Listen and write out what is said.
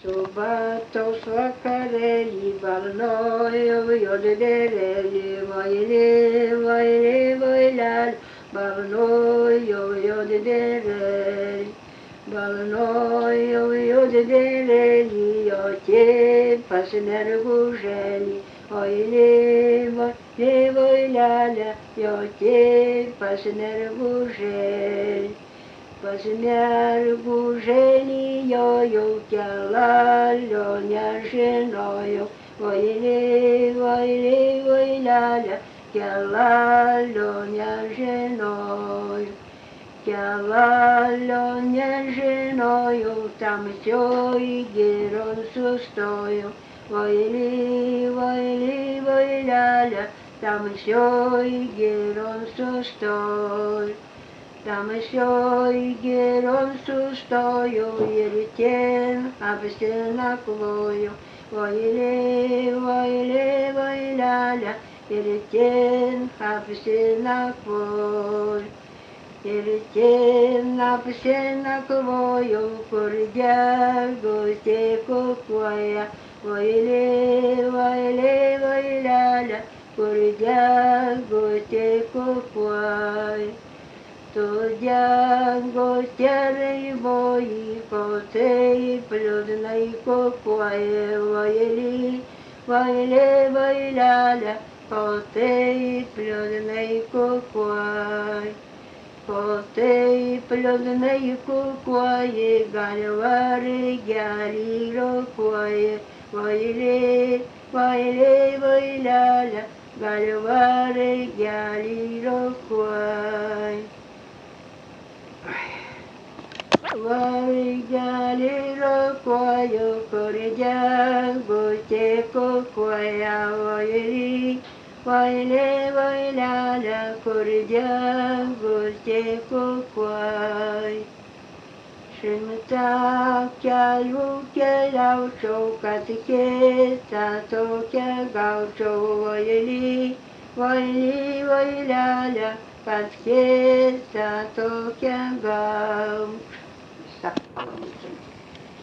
Subatos vakarėlį balnojo, jodėlėlį, vailė, vailė, vailelį, balnojo, jodėlėlį, balnojo, jodėlėlį, jotė pasinergužėlį, vailė, vailė, vailelė, jotė pasinergužėlį. Pasinergužėlį jau kelalio nežinojo, vailė, vailė, vailelė, kelalio nežinojo. Kelalio nežinojo, tamsioj giron sustojo, vailė, vailė, vailelė, tamsioj giron sustojo. Tamsioj giron sustojo ir ten apsinakvojo, vailė, vailė, vailelė, ir ten apsinakvojo. Ir ten apsinakvojo, kur gegutė kukuoja, vailė, vailė, vailelė, kur gegutė kukuoja. Tu gegutė raiboji, ko taip liūdnai kukuoja, vailė, vailė, vailelė, ko taip liūdnai kukuoja. Ko taip liūdnai kukuoja, gal vargelį rokuoja, vailė, vailė, vailelė, gal vargelį rokuoja. Vargelį rokuoja, kur gegutė kukuoja, vailė, vailė, vailelė, kur gegutė kukuoja. Šimtą kelių keliaučiau, kad kitą tokią gaučiau, vailė, vailė, vailelė, kad kitą tokią gaučiau.